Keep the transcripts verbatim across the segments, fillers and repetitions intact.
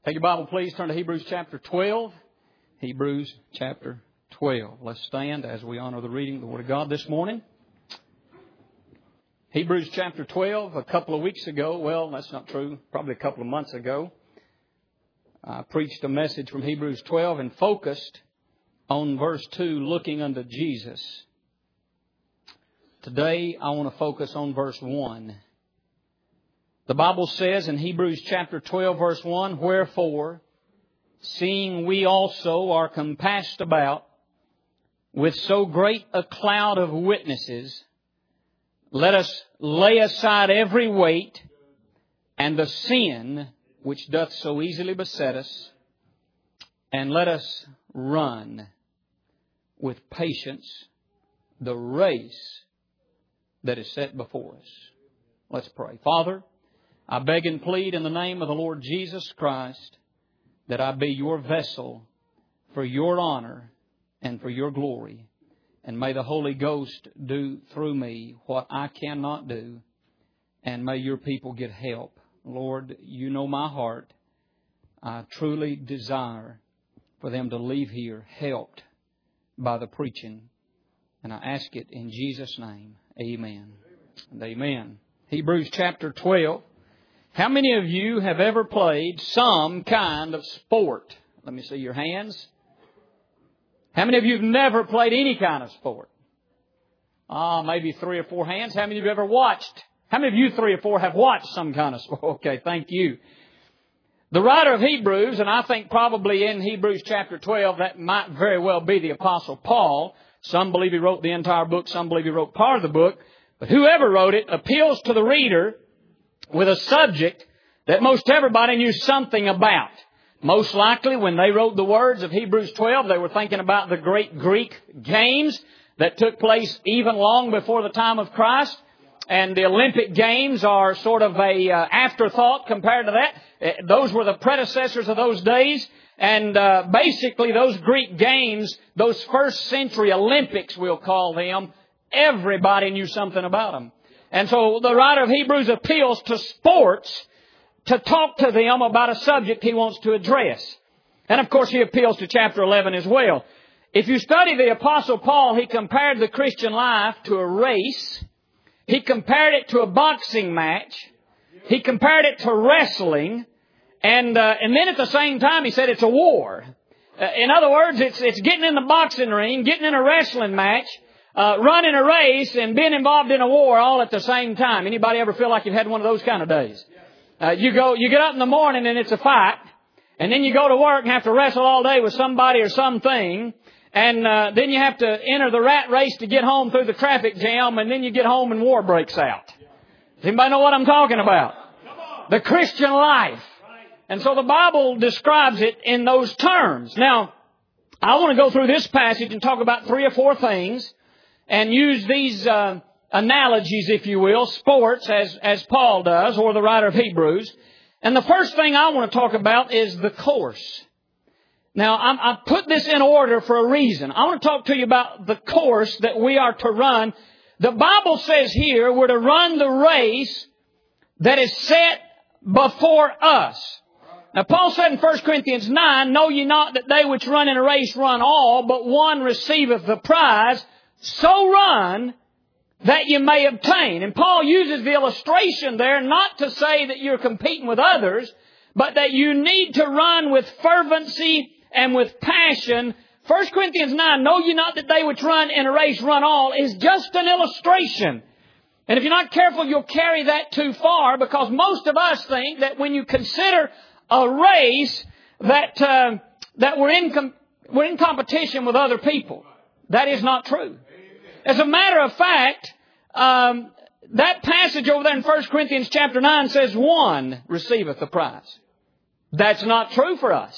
Take your Bible, please. Turn to Hebrews chapter twelve. Hebrews chapter twelve. Let's stand as we honor the reading of the Word of God this morning. Hebrews chapter twelve, a couple of weeks ago, well, that's not true, probably a couple of months ago, I preached a message from Hebrews twelve and focused on verse two, looking unto Jesus. Today, I want to focus on verse one. The Bible says in Hebrews chapter twelve, verse one, "Wherefore, seeing we also are compassed about with so great a cloud of witnesses, let us lay aside every weight and the sin which doth so easily beset us, and let us run with patience the race that is set before us." Let's pray. Father, I beg and plead in the name of the Lord Jesus Christ that I be your vessel for your honor and for your glory. And may the Holy Ghost do through me what I cannot do. And may your people get help. Lord, you know my heart. I truly desire for them to leave here helped by the preaching. And I ask it in Jesus' name. Amen. And amen. Hebrews chapter twelve. How many of you have ever played some kind of sport? Let me see your hands. How many of you have never played any kind of sport? Ah, maybe three or four hands. How many of you have ever watched? How many of you three or four have watched some kind of sport? Okay, thank you. The writer of Hebrews, and I think probably in Hebrews chapter twelve, that might very well be the Apostle Paul. Some believe he wrote the entire book. Some believe he wrote part of the book. But whoever wrote it appeals to the reader with a subject that most everybody knew something about. Most likely, when they wrote the words of Hebrews twelve, they were thinking about the great Greek games that took place even long before the time of Christ. And the Olympic Games are sort of a uh, afterthought compared to that. Those were the predecessors of those days. And uh, basically, those Greek games, those first century Olympics, we'll call them, everybody knew something about them. And so the writer of Hebrews appeals to sports to talk to them about a subject he wants to address. And of course, he appeals to chapter eleven as well. If you study the Apostle Paul, he compared the Christian life to a race. He compared it to a boxing match. He compared it to wrestling. And uh, and then at the same time, he said it's a war. Uh, in other words, it's it's getting in the boxing ring, getting in a wrestling match, uh, running a race, and being involved in a war all at the same time. Anybody ever feel like you've had one of those kind of days? Uh, you go, you get up in the morning and it's a fight, and then you go to work and have to wrestle all day with somebody or something, and uh, then you have to enter the rat race to get home through the traffic jam, and then you get home and war breaks out. Does anybody know what I'm talking about? The Christian life. And so the Bible describes it in those terms. Now, I want to go through this passage and talk about three or four things and use these uh, analogies, if you will, sports, as, as Paul does, or the writer of Hebrews. And the first thing I want to talk about is the course. Now, I'm, I put this in order for a reason. I want to talk to you about the course that we are to run. The Bible says here we're to run the race that is set before us. Now, Paul said in First Corinthians nine, "Know ye not that they which run in a race run all, but one receiveth the prize? So run that you may obtain." And Paul uses the illustration there not to say that you're competing with others, but that you need to run with fervency and with passion. First Corinthians nine, "Know ye not that they which run in a race run all," is just an illustration. And if you're not careful, you'll carry that too far, because most of us think that when you consider a race that uh, that we're in com- we're in competition with other people. That is not true. As a matter of fact, um, that passage over there in First Corinthians chapter nine says one receiveth the prize. That's not true for us.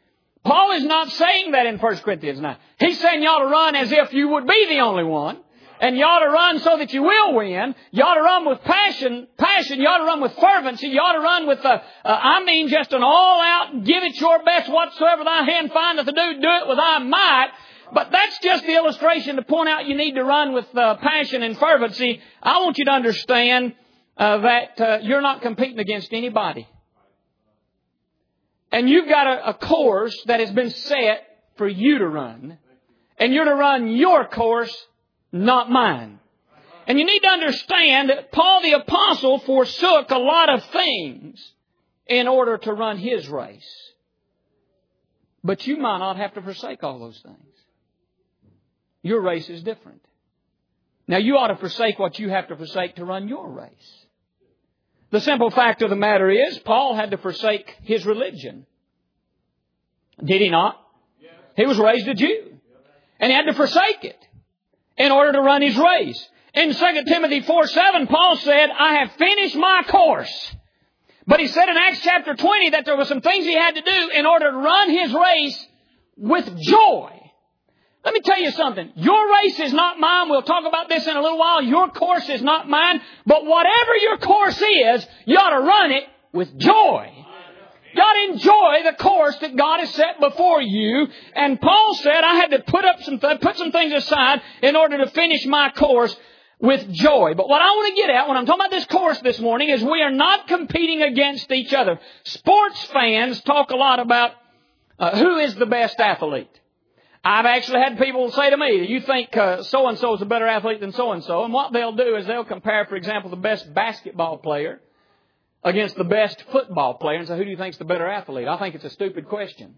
Paul is not saying that in First Corinthians nine. He's saying you ought to run as if you would be the only one. And you ought to run so that you will win. You ought to run with passion. Passion. You ought to run with fervency. You ought to run with, uh, uh, I mean, just an all-out, give it your best, whatsoever thy hand findeth to do, do it with thy might. But that's just the illustration to point out you need to run with uh, passion and fervency. I want you to understand uh, that uh, you're not competing against anybody. And you've got a, a course that has been set for you to run. And you're to run your course, not mine. And you need to understand that Paul the Apostle forsook a lot of things in order to run his race. But you might not have to forsake all those things. Your race is different. Now you ought to forsake what you have to forsake to run your race. The simple fact of the matter is, Paul had to forsake his religion. Did he not? He was raised a Jew. And he had to forsake it in order to run his race. In Second Timothy four seven, Paul said, I have finished my course. But he said in Acts chapter twenty that there were some things he had to do in order to run his race with joy. Let me tell you something. Your race is not mine. We'll talk about this in a little while. Your course is not mine. But whatever your course is, you ought to run it with joy. You ought to enjoy the course that God has set before you. And Paul said, I had to put up some th- put some things aside in order to finish my course with joy. But what I want to get at when I'm talking about this course this morning is we are not competing against each other. Sports fans talk a lot about uh, who is the best athlete. I've actually had people say to me, you think uh, so-and-so is a better athlete than so-and-so. And what they'll do is they'll compare, for example, the best basketball player against the best football player and say, who do you think is the better athlete? I think it's a stupid question.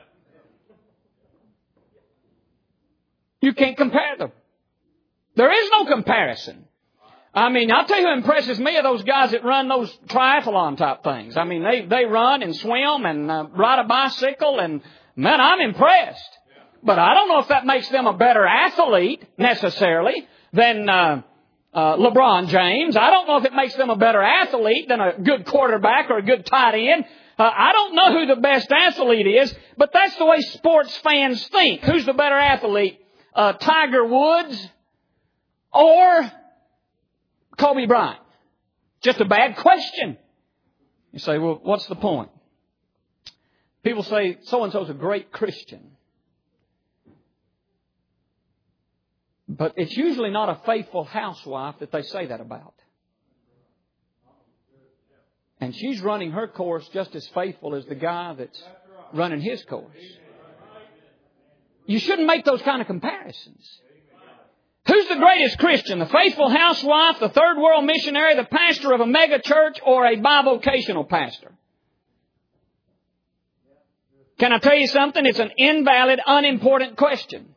You can't compare them. There is no comparison. I mean, I'll tell you who impresses me are those guys that run those triathlon type things. I mean, they, they run and swim and uh, ride a bicycle and, man, I'm impressed. But I don't know if that makes them a better athlete necessarily than uh, uh, LeBron James. I don't know if it makes them a better athlete than a good quarterback or a good tight end. Uh, I don't know who the best athlete is, but that's the way sports fans think. Who's the better athlete? Uh, Tiger Woods or Kobe Bryant? Just a bad question. You say, well, what's the point? People say so-and-so's a great Christian. But it's usually not a faithful housewife that they say that about. And she's running her course just as faithful as the guy that's running his course. You shouldn't make those kind of comparisons. Who's the greatest Christian? The faithful housewife, the third world missionary, the pastor of a mega church, or a bivocational pastor? Can I tell you something? It's an invalid, unimportant question.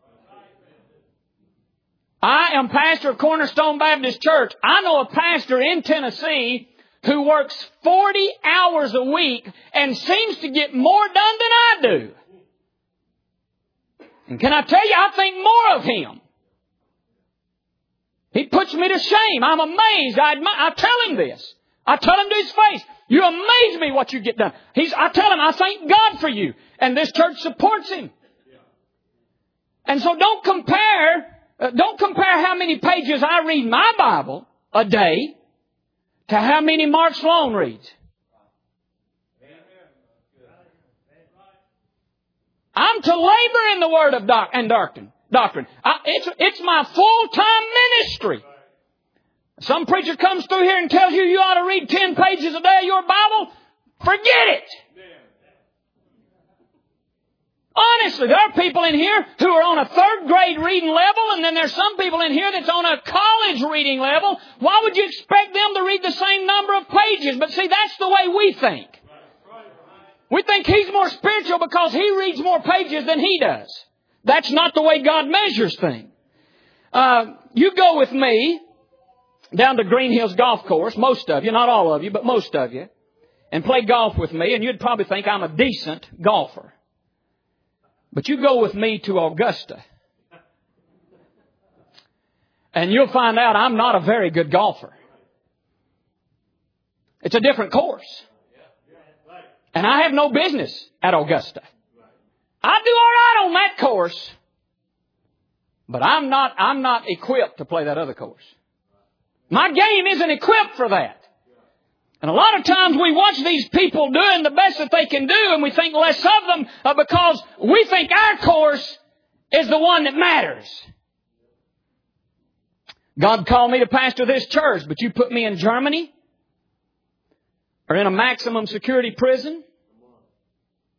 I am pastor of Cornerstone Baptist Church. I know a pastor in Tennessee who works forty hours a week and seems to get more done than I do. And can I tell you, I think more of him. He puts me to shame. I'm amazed. I, admi- I tell him this. I tell him to his face, you amaze me what you get done. He's, I tell him, I thank God for you. And this church supports him. And so don't compare... Uh, don't compare how many pages I read my Bible a day to how many Mark Sloan reads. I'm to labor in the Word of doc- and doctrine. doctrine. I, it's, it's my full-time ministry. Some preacher comes through here and tells you you ought to read ten pages a day of your Bible. Forget it. Honestly, there are people in here who are on a third grade reading level, and then there's some people in here that's on a college reading level. Why would you expect them to read the same number of pages? But see, that's the way we think. We think he's more spiritual because he reads more pages than he does. That's not the way God measures things. Uh, you go with me down to Green Hills Golf Course, most of you, not all of you, but most of you, and play golf with me, and you'd probably think I'm a decent golfer. But you go with me to Augusta, and you'll find out I'm not a very good golfer. It's a different course. And I have no business at Augusta. I do all right on that course, but I'm not, I'm not equipped to play that other course. My game isn't equipped for that. And a lot of times we watch these people doing the best that they can do, and we think less of them uh, because we think our course is the one that matters. God called me to pastor this church, but you put me in Germany or in a maximum security prison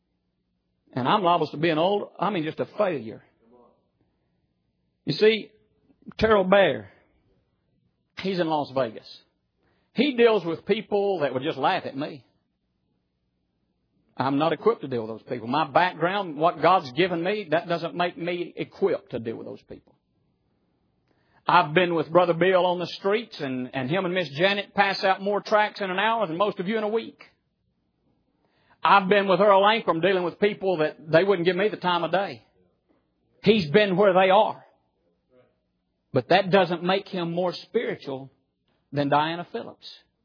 And I'm liable to be an old, I mean just a failure. You see, Terrell Bear, he's in Las Vegas. He deals with people that would just laugh at me. I'm not equipped to deal with those people. My background, what God's given me, that doesn't make me equipped to deal with those people. I've been with Brother Bill on the streets, and, and him and Miss Janet pass out more tracts in an hour than most of you in a week. I've been with Earl Ankrum dealing with people that they wouldn't give me the time of day. He's been where they are. But that doesn't make him more spiritual than Diana Phillips.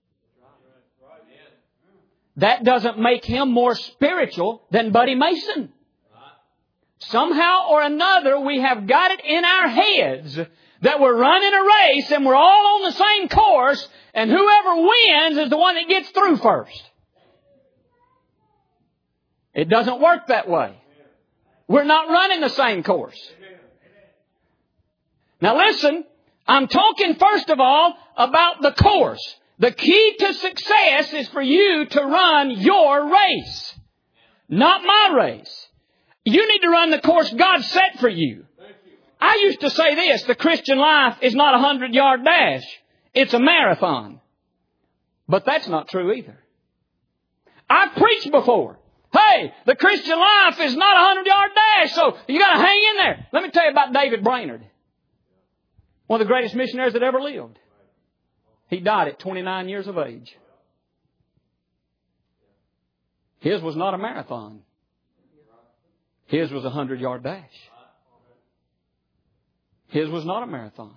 That doesn't make him more spiritual than Buddy Mason. Somehow or another, we have got it in our heads that we're running a race and we're all on the same course, and whoever wins is the one that gets through first. It doesn't work that way. We're not running the same course. Now listen, I'm talking first of all about the course. The key to success is for you to run your race, not my race. You need to run the course God set for you. I used to say this, the Christian life is not a hundred-yard dash. It's a marathon. But that's not true either. I've preached before. Hey, the Christian life is not a hundred-yard dash, so you got to hang in there. Let me tell you about David Brainerd, one of the greatest missionaries that ever lived. He died at twenty-nine years of age. His was not a marathon. His was a hundred-yard dash. His was not a marathon.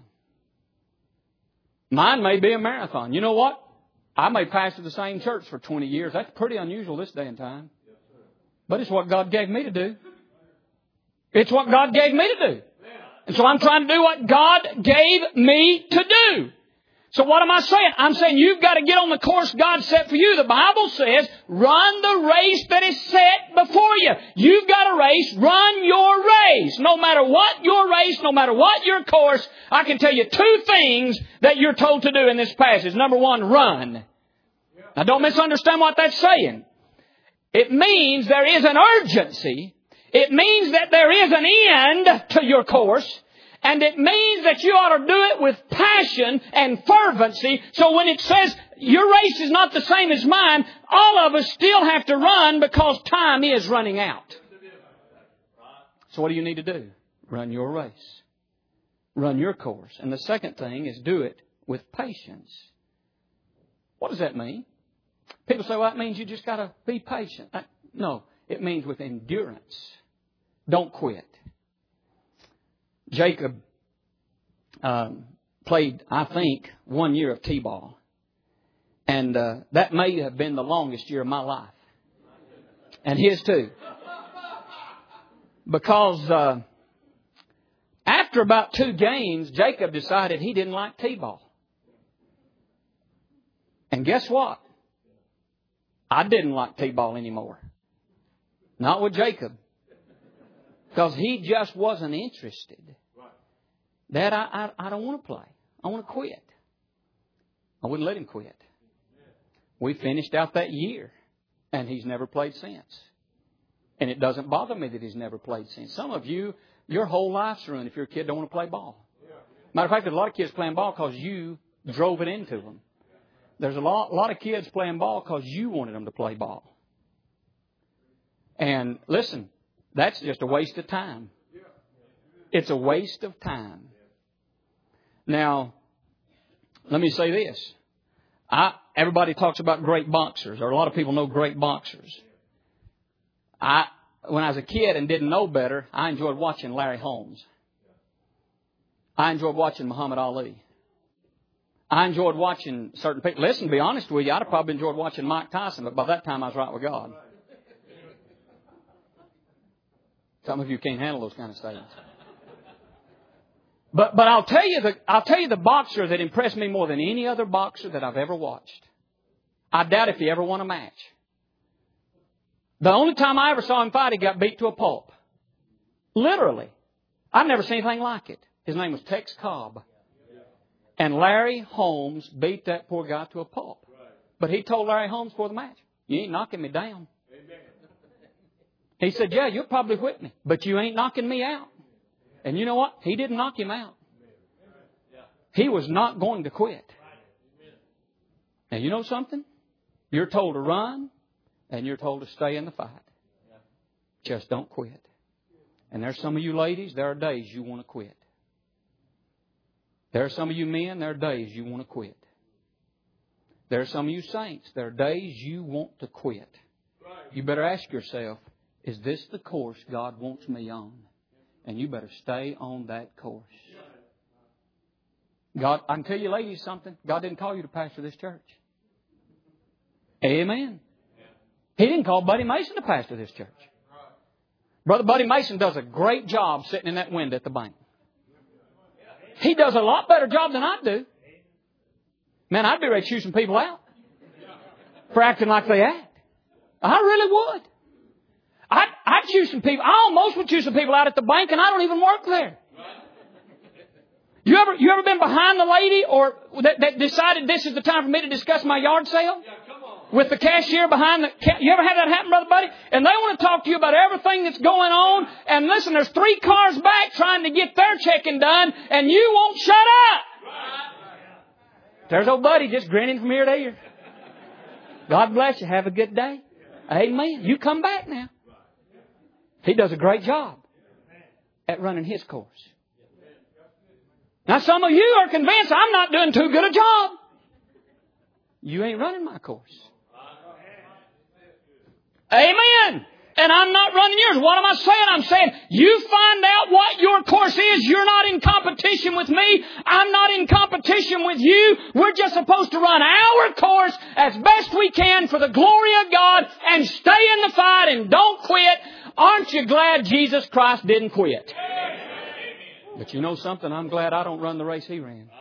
Mine may be a marathon. You know what? I may pastor the same church for twenty years. That's pretty unusual this day and time. But it's what God gave me to do. It's what God gave me to do. And so I'm trying to do what God gave me to do. So what am I saying? I'm saying you've got to get on the course God set for you. The Bible says, run the race that is set before you. You've got a race. Run your race. No matter what your race, no matter what your course, I can tell you two things that you're told to do in this passage. Number one, run. Now don't misunderstand what that's saying. It means there is an urgency. It means that there is an end to your course. And it means that you ought to do it with passion and fervency. So when it says your race is not the same as mine, all of us still have to run because time is running out. So what do you need to do? Run your race. Run your course. And the second thing is do it with patience. What does that mean? People say, well, that means you just got to be patient. No, it means with endurance. Don't quit. Jacob um, played, I think, one year of T-ball. And uh, that may have been the longest year of my life. And his too. Because uh, after about two games, Jacob decided he didn't like T-ball. And guess what? I didn't like T-ball anymore. Not with Jacob. Because he just wasn't interested. Dad, I, I, I don't want to play. I want to quit. I wouldn't let him quit. We finished out that year. And he's never played since. And it doesn't bother me that he's never played since. Some of you, your whole life's ruined if your kid don't want to play ball. Matter of fact, there's a lot of kids playing ball because you drove it into them. There's a lot, a lot of kids playing ball because you wanted them to play ball. And listen, that's just a waste of time. It's a waste of time. Now, let me say this. I, everybody talks about great boxers, or a lot of people know great boxers. I, when I was a kid and didn't know better, I enjoyed watching Larry Holmes. I enjoyed watching Muhammad Ali. I enjoyed watching certain people. Listen, to be honest with you, I'd have probably enjoyed watching Mike Tyson, but by that time I was right with God. Some of you can't handle those kind of statements. But but I'll tell you the I'll tell you the boxer that impressed me more than any other boxer that I've ever watched. I doubt if he ever won a match. The only time I ever saw him fight, he got beat to a pulp. Literally. I've never seen anything like it. His name was Tex Cobb. And Larry Holmes beat that poor guy to a pulp. But he told Larry Holmes before the match, you ain't knocking me down. He said, yeah, you'll probably whip me, but you ain't knocking me out. And you know what? He didn't knock him out. He was not going to quit. Now, you know something? You're told to run, and you're told to stay in the fight. Just don't quit. And there's some of you ladies, there are days you want to quit. There are some of you men, there are days you want to quit. There are some of you saints, there are days you want to quit. You better ask yourself, is this the course God wants me on? And you better stay on that course. God, I can tell you ladies something. God didn't call you to pastor this church. Amen. He didn't call Buddy Mason to pastor this church. Brother Buddy Mason does a great job sitting in that window at the bank. He does a lot better job than I do. Man, I'd be ready to shoot some people out for acting like they act. I really would. I'd, I'd shoot some people. I almost would shoot some people out at the bank, and I don't even work there. You ever, you ever been behind the lady or that, that decided this is the time for me to discuss my yard sale? With the cashier behind the... You ever had that happen, Brother Buddy? And they want to talk to you about everything that's going on. And listen, there's three cars back trying to get their checking done, and you won't shut up. There's old Buddy just grinning from ear to ear. God bless you. Have a good day. Amen. You come back now. He does a great job at running his course. Now, some of you are convinced I'm not doing too good a job. You ain't running my course. Amen. And I'm not running yours. What am I saying? I'm saying you find out what your course is. You're not in competition with me. I'm not in competition with you. We're just supposed to run our course as best we can for the glory of God and stay in the fight and don't quit. Aren't you glad Jesus Christ didn't quit? But you know something? I'm glad I don't run the race He ran.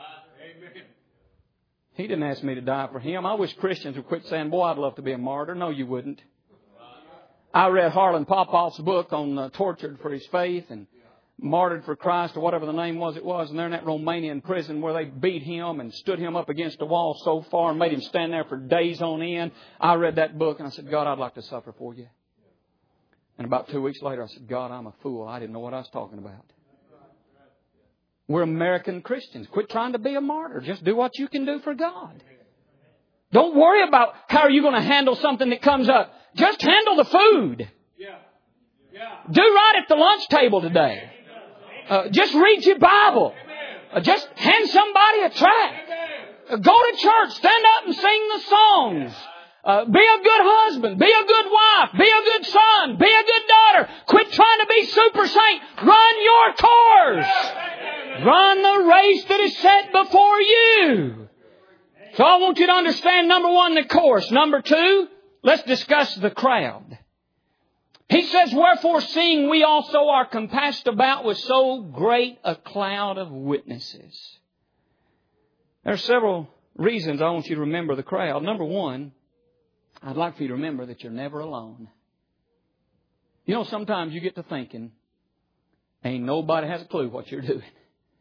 He didn't ask me to die for Him. I wish Christians would quit saying, boy, I'd love to be a martyr. No, you wouldn't. I read Harlan Popoff's book on uh, tortured for his faith and martyred for Christ or whatever the name was it was. And they're in that Romanian prison where they beat him and stood him up against a wall so far and made him stand there for days on end. I read that book and I said, God, I'd like to suffer for you. And about two weeks later, I said, God, I'm a fool. I didn't know what I was talking about. We're American Christians. Quit trying to be a martyr. Just do what you can do for God. Don't worry about how are you going to handle something that comes up. Just handle the food. Do right at the lunch table today. Uh, just read your Bible. Uh, just hand somebody a tract. Uh, go to church. Stand up and sing the songs. Uh, be a good husband. Be a good wife. Be a good son. Be a good daughter. Quit trying to be super saint. Run your course. Run the race that is set before you. So I want you to understand, number one, the course. Number two, let's discuss the crowd. He says, wherefore seeing we also are compassed about with so great a cloud of witnesses. There are several reasons I want you to remember the crowd. Number one, I'd like for you to remember that you're never alone. You know, sometimes you get to thinking, ain't nobody has a clue what you're doing.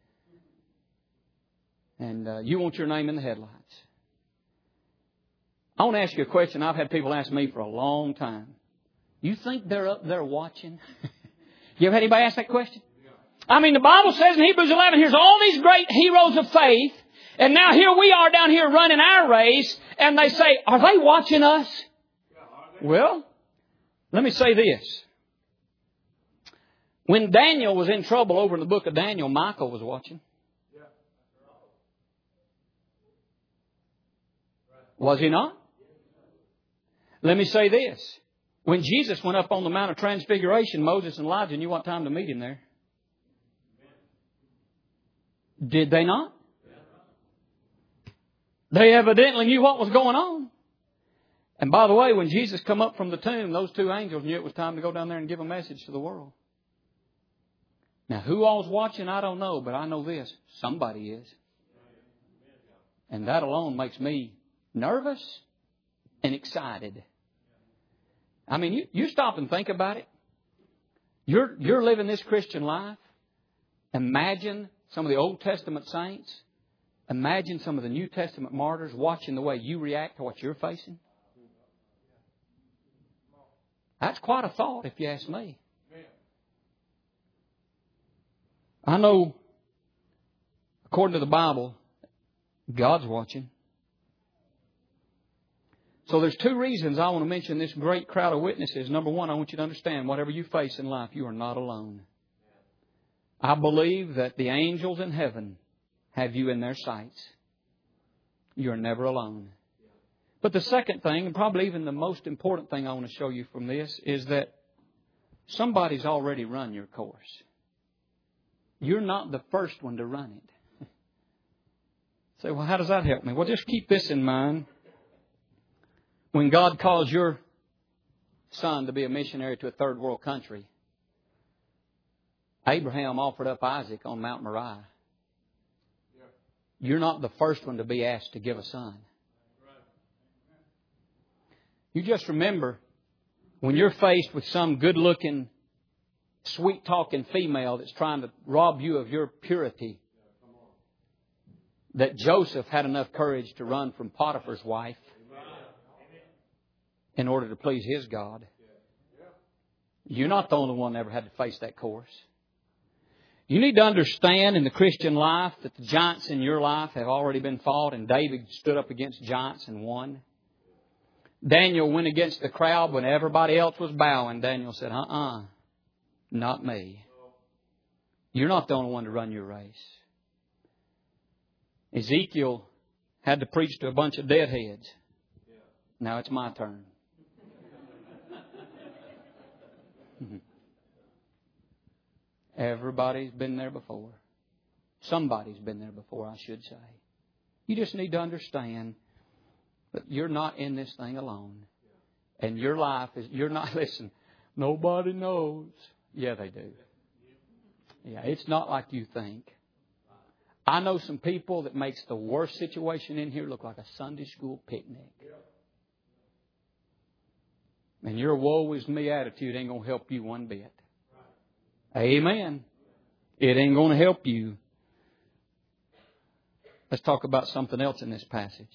And uh, you want your name in the headlights. I want to ask you a question I've had people ask me for a long time. You think they're up there watching? You ever had anybody ask that question? I mean, the Bible says in Hebrews eleven, here's all these great heroes of faith. And now here we are down here running our race. And they say, are they watching us? Well, let me say this. When Daniel was in trouble over in the book of Daniel, Michael was watching. Was he not? Let me say this. When Jesus went up on the Mount of Transfiguration, Moses and Elijah knew what time to meet Him there. Did they not? They evidently knew what was going on. And by the way, when Jesus come up from the tomb, those two angels knew it was time to go down there and give a message to the world. Now, who all's watching, I don't know, but I know this. Somebody is. And that alone makes me nervous and excited. I mean, you, you stop and think about it. You're, you're living this Christian life. Imagine some of the Old Testament saints. Imagine some of the New Testament martyrs watching the way you react to what you're facing. That's quite a thought, if you ask me. I know, according to the Bible, God's watching. So there's two reasons I want to mention this great crowd of witnesses. Number one, I want you to understand, whatever you face in life, you are not alone. I believe that the angels in heaven have you in their sights. You're never alone. But the second thing, and probably even the most important thing I want to show you from this, is that somebody's already run your course. You're not the first one to run it. Say, well, how does that help me? Well, just keep this in mind. When God calls your son to be a missionary to a third world country, Abraham offered up Isaac on Mount Moriah. You're not the first one to be asked to give a son. You just remember, when you're faced with some good-looking, sweet-talking female that's trying to rob you of your purity, that Joseph had enough courage to run from Potiphar's wife in order to please his God. You're not the only one that ever had to face that course. You need to understand in the Christian life that the giants in your life have already been fought, and David stood up against giants and won. Daniel went against the crowd when everybody else was bowing. Daniel said, uh-uh, not me. You're not the only one to run your race. Ezekiel had to preach to a bunch of deadheads. Now it's my turn. Everybody's been there before. Somebody's been there before, I should say. You just need to understand that you're not in this thing alone. And your life is, you're not, listen, nobody knows. Yeah, they do. Yeah, it's not like you think. I know some people that makes the worst situation in here look like a Sunday school picnic. And your woe is me attitude ain't going to help you one bit. Amen. It ain't going to help you. Let's talk about something else in this passage.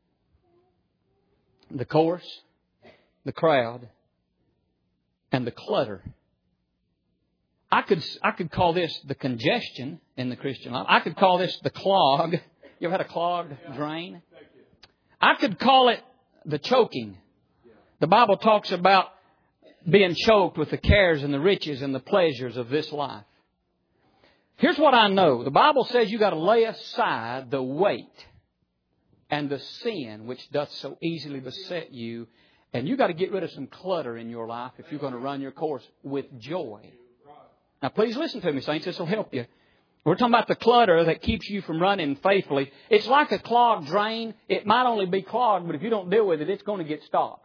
The course, the crowd, and the clutter. I could I could call this the congestion in the Christian life. I could call this the clog. You ever had a clogged drain? I could call it the choking. The Bible talks about being choked with the cares and the riches and the pleasures of this life. Here's what I know. The Bible says you got to lay aside the weight and the sin which doth so easily beset you. And you got to get rid of some clutter in your life if you're going to run your course with joy. Now, please listen to me, saints. This will help you. We're talking about the clutter that keeps you from running faithfully. It's like a clogged drain. It might only be clogged, but if you don't deal with it, it's going to get stopped.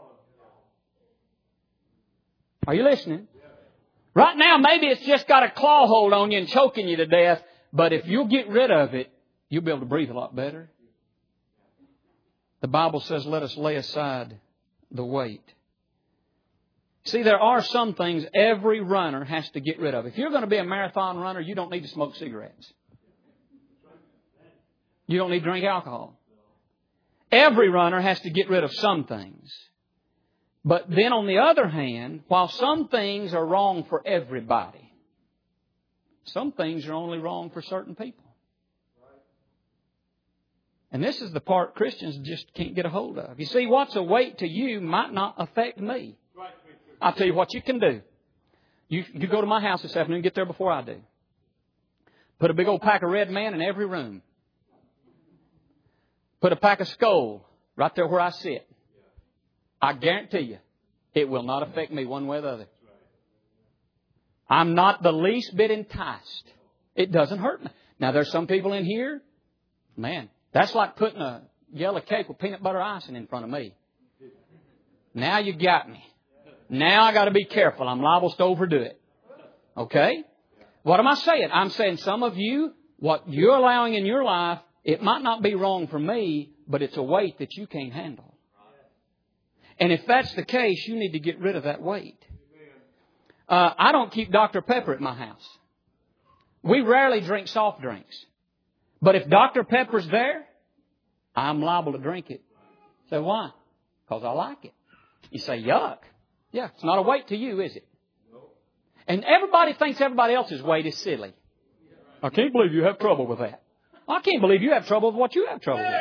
Are you listening? Right now, maybe it's just got a claw hold on you and choking you to death. But if you'll get rid of it, you'll be able to breathe a lot better. The Bible says, let us lay aside the weight. See, there are some things every runner has to get rid of. If you're going to be a marathon runner, you don't need to smoke cigarettes. You don't need to drink alcohol. Every runner has to get rid of some things. But then on the other hand, while some things are wrong for everybody, some things are only wrong for certain people. And this is the part Christians just can't get a hold of. You see, what's a weight to you might not affect me. I'll tell you what you can do. You, you go to my house this afternoon, get there before I do. Put a big old pack of Red Man in every room. Put a pack of Skull right there where I sit. I guarantee you, it will not affect me one way or the other. I'm not the least bit enticed. It doesn't hurt me. Now, there's some people in here, man, that's like putting a yellow cake with peanut butter icing in front of me. Now you got me. Now I got to be careful. I'm liable to overdo it. Okay? What am I saying? I'm saying some of you, what you're allowing in your life, it might not be wrong for me, but it's a weight that you can't handle. And if that's the case, you need to get rid of that weight. Uh, I don't keep Doctor Pepper at my house. We rarely drink soft drinks. But if Doctor Pepper's there, I'm liable to drink it. So why? Because I like it. You say, yuck. Yeah, it's not a weight to you, is it? And everybody thinks everybody else's weight is silly. I can't believe you have trouble with that. I can't believe you have trouble with what you have trouble with.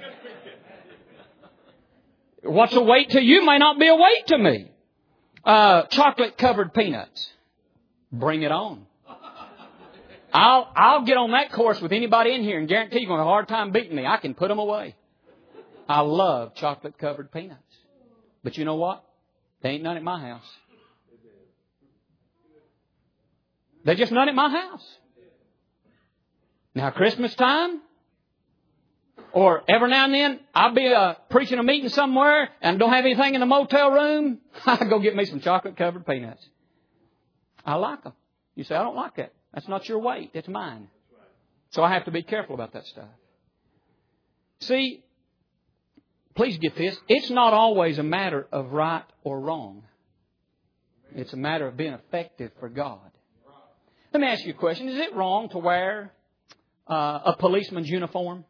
What's a weight to you may not be a weight to me. Uh, chocolate-covered peanuts. Bring it on. I'll I'll get on that course with anybody in here and guarantee you're going to have a hard time beating me. I can put them away. I love chocolate-covered peanuts. But you know what? They ain't none at my house. They're just none at my house. Now, Christmas time, or every now and then, I'll be uh, preaching a meeting somewhere and don't have anything in the motel room. I go get me some chocolate-covered peanuts. I like them. You say, I don't like that. That's not your weight. It's mine. So I have to be careful about that stuff. See, please get this. It's not always a matter of right or wrong. It's a matter of being effective for God. Let me ask you a question. Is it wrong to wear uh, a policeman's uniform?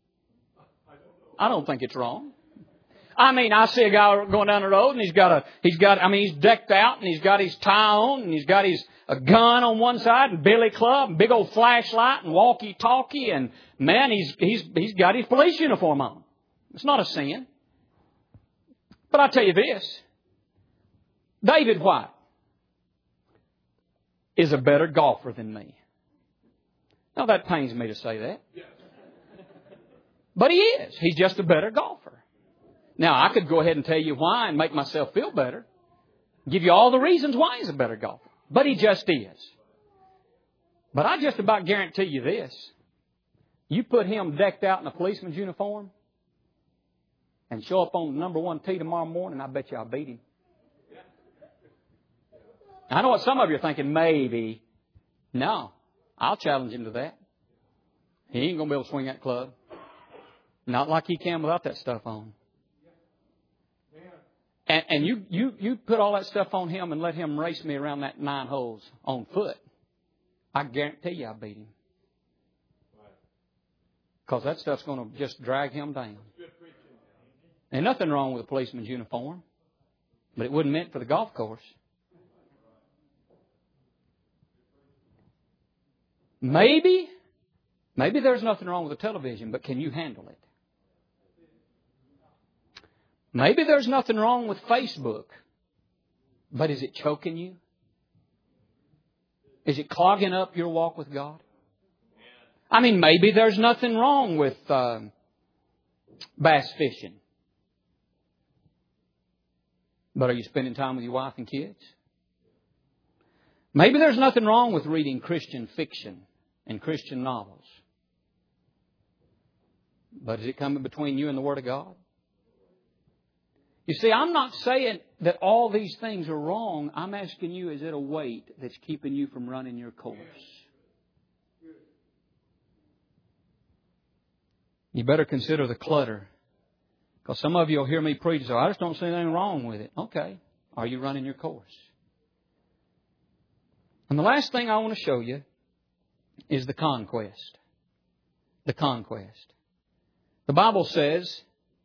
I don't think it's wrong. I mean, I see a guy going down the road and he's got a, he's got, I mean, he's decked out and he's got his tie on and he's got his a gun on one side and billy club and big old flashlight and walkie-talkie and man, he's he's he's got his police uniform on. It's not a sin. But I'll tell you this. David White is a better golfer than me. Now, that pains me to say that. But he is. He's just a better golfer. Now, I could go ahead and tell you why and make myself feel better. Give you all the reasons why he's a better golfer. But he just is. But I just about guarantee you this. You put him decked out in a policeman's uniform and show up on the number one tee tomorrow morning, I bet you I'll beat him. I know what some of you are thinking, maybe. No, I'll challenge him to that. He ain't going to be able to swing that club. Not like he can without that stuff on. And, and you, you, you put all that stuff on him and let him race me around that nine holes on foot. I guarantee you I'll beat him. Because that stuff's going to just drag him down. Ain't nothing wrong with a policeman's uniform. But it wasn't meant for the golf course. Maybe, maybe there's nothing wrong with the television, but can you handle it? Maybe there's nothing wrong with Facebook, but is it choking you? Is it clogging up your walk with God? I mean, maybe there's nothing wrong with uh, bass fishing, but are you spending time with your wife and kids? Maybe there's nothing wrong with reading Christian fiction and Christian novels, but is it coming between you and the Word of God? You see, I'm not saying that all these things are wrong. I'm asking you, is it a weight that's keeping you from running your course? You better consider the clutter. Because some of you will hear me preach, so I just don't see anything wrong with it. Okay. Are you running your course? And the last thing I want to show you is the conquest. The conquest. The Bible says,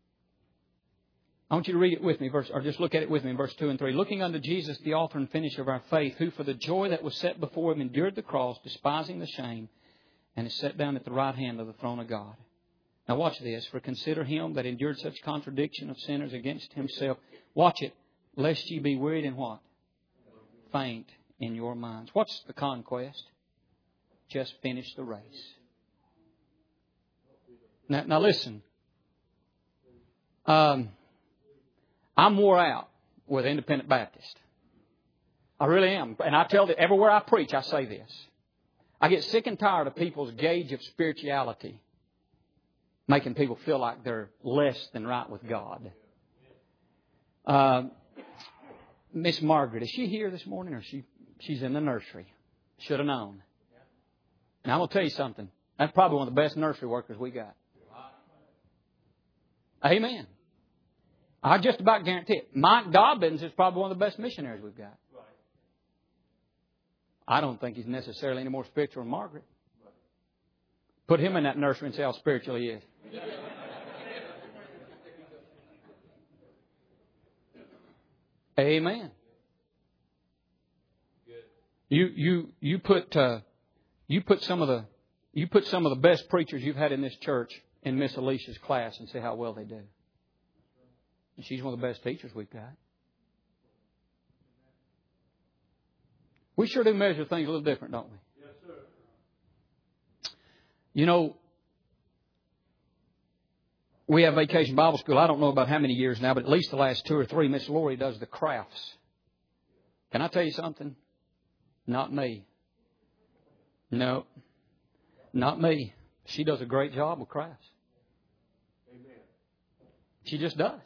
I want you to read it with me, verse, or just look at it with me in verse two and three. Looking unto Jesus, the author and finisher of our faith, who for the joy that was set before Him endured the cross, despising the shame, and is set down at the right hand of the throne of God. Now watch this. For consider Him that endured such contradiction of sinners against Himself. Watch it. Lest ye be wearied in what? Faint in your minds. What's the conquest? Just finish the race. Now, now listen. Um... I'm wore out with Independent Baptist. I really am. And I tell that everywhere I preach, I say this. I get sick and tired of people's gauge of spirituality making people feel like they're less than right with God. Uh, Miss Margaret, is she here this morning or she she's in the nursery? Should have known. Now, I'm going to tell you something. That's probably one of the best nursery workers we got. Amen. I just about guarantee it. Mike Dobbins is probably one of the best missionaries we've got. I don't think he's necessarily any more spiritual than Margaret. Put him in that nursery and see how spiritual he is. Amen. You you you put uh, you put some of the you put some of the best preachers you've had in this church in Miss Alicia's class and see how well they do. And she's one of the best teachers we've got. We sure do measure things a little different, don't we? Yes, sir. You know, we have Vacation Bible School. I don't know about how many years now, but at least the last two or three, Miss Lori does the crafts. Can I tell you something? Not me. No. Not me. She does a great job with crafts. Amen. She just does.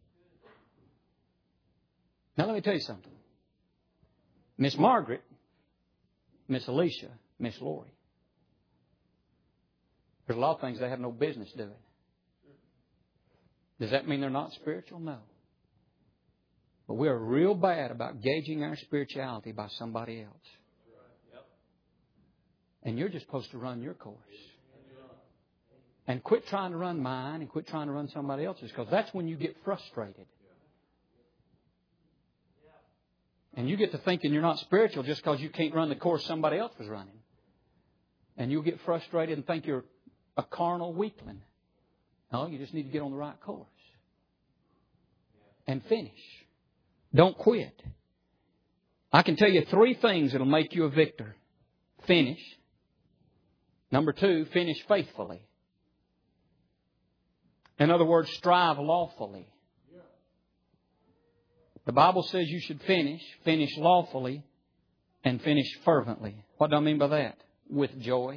Now let me tell you something. Miss Margaret, Miss Alicia, Miss Lori. There's a lot of things they have no business doing. Does that mean they're not spiritual? No. But we are real bad about gauging our spirituality by somebody else. And you're just supposed to run your course. And quit trying to run mine and quit trying to run somebody else's, because that's when you get frustrated. And you get to thinking you're not spiritual just because you can't run the course somebody else was running. And you'll get frustrated and think you're a carnal weakling. No, you just need to get on the right course. And finish. Don't quit. I can tell you three things that will make you a victor. Finish. Number two, finish faithfully. In other words, strive lawfully. The Bible says you should finish, finish lawfully, and finish fervently. What do I mean by that? With joy.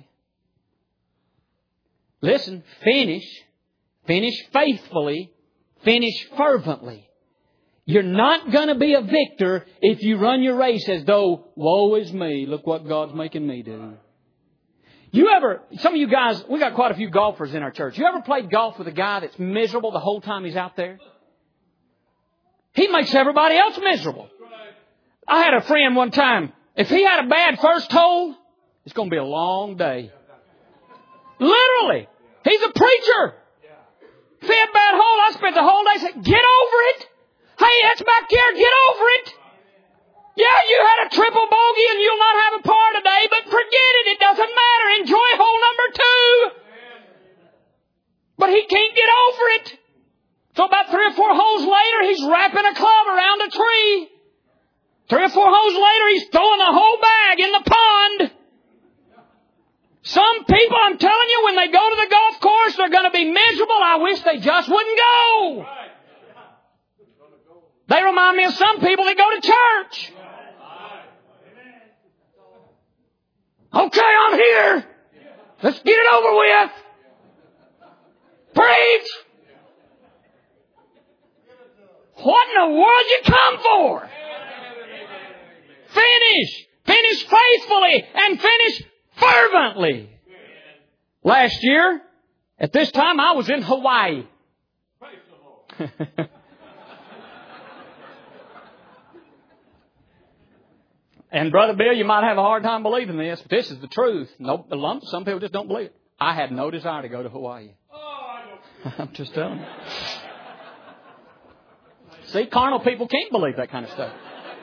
Listen, finish, finish faithfully, finish fervently. You're not going to be a victor if you run your race as though, woe is me, look what God's making me do. You ever, some of you guys, we got quite a few golfers in our church. You ever played golf with a guy that's miserable the whole time he's out there? He makes everybody else miserable. I had a friend one time. If he had a bad first hole, it's going to be a long day. Literally. He's a preacher. If he had a bad hole, I spent the whole day saying, get over it. Hey, that's back there. Get over it. Yeah, you had a triple bogey and you'll not have a par today, but forget it. It doesn't matter. Enjoy hole number two. But he can't get over it. So about three or four holes later, he's wrapping a club around a tree. Three or four holes later, he's throwing the whole bag in the pond. Some people, I'm telling you, when they go to the golf course, they're going to be miserable. I wish they just wouldn't go. They remind me of some people that go to church. Okay, I'm here. Let's get it over with. Preach. What in the world did you come for? Finish. Finish faithfully and finish fervently. Last year, at this time, I was in Hawaii. And Brother Bill, you might have a hard time believing this, but this is the truth. No, some people just don't believe it. I had no desire to go to Hawaii. I'm just telling you. See, carnal people can't believe that kind of stuff.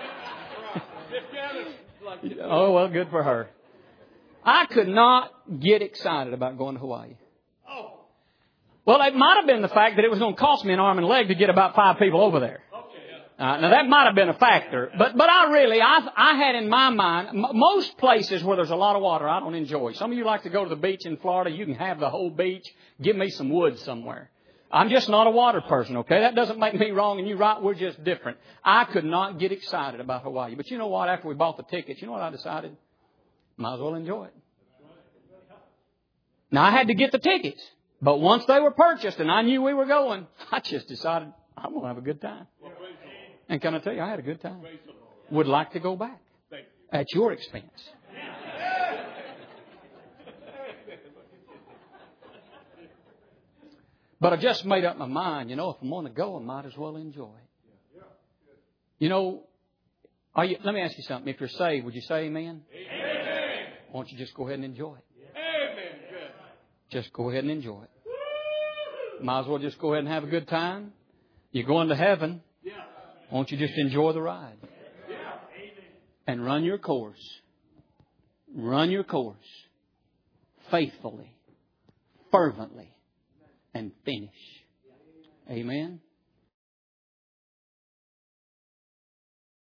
Oh, well, good for her. I could not get excited about going to Hawaii. Well, it might have been the fact that it was going to cost me an arm and a leg to get about five people over there. Uh, now, that might have been a factor. But but I really, I I had in my mind, m- most places where there's a lot of water, I don't enjoy. Some of you like to go to the beach in Florida. You can have the whole beach. Give me some woods somewhere. I'm just not a water person, okay? That doesn't make me wrong, and you're right, we're just different. I could not get excited about Hawaii. But you know what? After we bought the tickets, you know what I decided? Might as well enjoy it. Now, I had to get the tickets. But once they were purchased and I knew we were going, I just decided I'm going to have a good time. And can I tell you, I had a good time. Would like to go back at your expense. But I just made up my mind, you know, if I'm going to go, I might as well enjoy it. You know, are you, let me ask you something. If you're saved, would you say amen? Amen. Why don't you just go ahead and enjoy it? Amen. Just go ahead and enjoy it. Might as well just go ahead and have a good time. You're going to heaven. Why don't you just enjoy the ride? and run your course. Run your course faithfully, fervently, and finish. Amen.